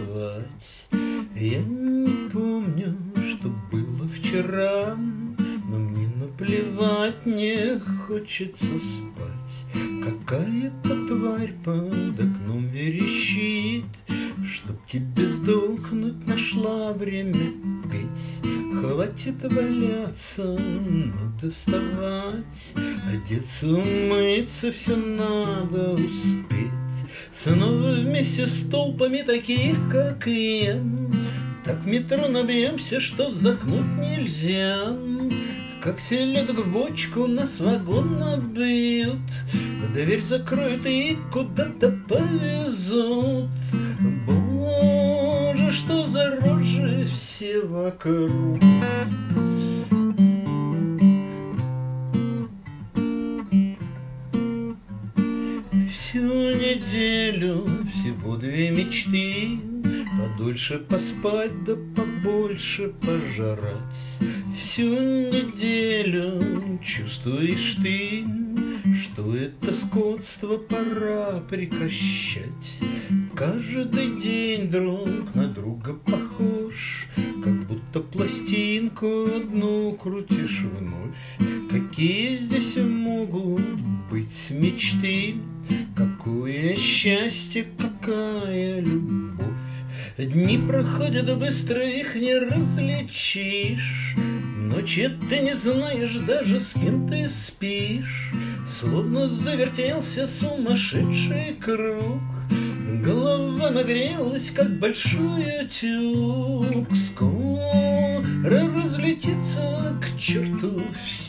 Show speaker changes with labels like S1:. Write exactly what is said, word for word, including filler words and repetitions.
S1: танцевать. Я не помню, что было вчера, но мне наплевать, не хочется спать. Какая-то тварь под окном верещит, чтоб тебе сдохнуть, нашла время петь. Хватит валяться, надо вставать, одеться, умыться, все надо успеть. Снова вместе с толпами таких, как я, так в метро набьемся, что вздохнуть нельзя. Как селедок в бочку нас вагон набьют, дверь закроют и куда-то повезут. Боже, что за рожи все вокруг. Всю неделю всего две мечты: подольше поспать, да побольше пожрать. Всю неделю чувствуешь ты, что это скотство пора прекращать. Каждый день друг на друга похож, как будто пластинку одну крутишь вновь. Какие здесь могут быть мечты, какое счастье, какая любовь. Дни проходят быстро, их не различишь, ночи ты не знаешь даже, с кем ты спишь. Словно завертелся сумасшедший круг, голова нагрелась, как большой утюг. Скоро разлетится к черту все.